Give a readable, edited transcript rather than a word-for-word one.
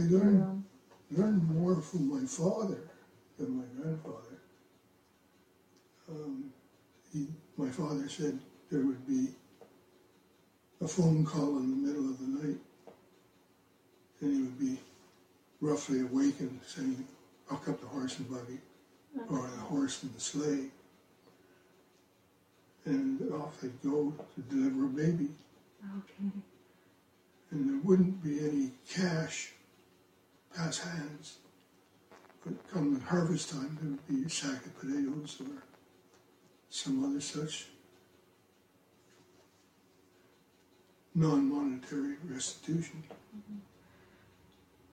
learned more from my father than my grandfather. My father said there would be a phone call in the middle of the night, and he would be roughly awakened saying, "Hook up the horse and buggy," or the horse and the sleigh, and off they'd go to deliver a baby. Okay. And there wouldn't be any cash pass hands. But come harvest time, there would be a sack of potatoes or some other such non-monetary restitution. Mm-hmm.